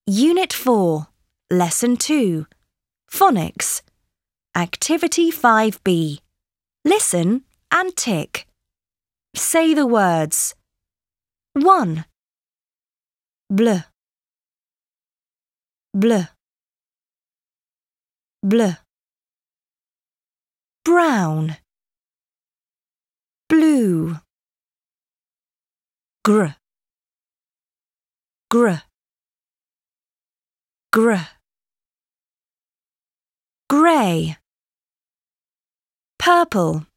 Unit 4, Lesson 2, Phonics, Activity 5B. Listen and tick. Say the words. 1. Bleu, bleu, bleu. Brown, blue. Gr, gr, gr. Grey, purple.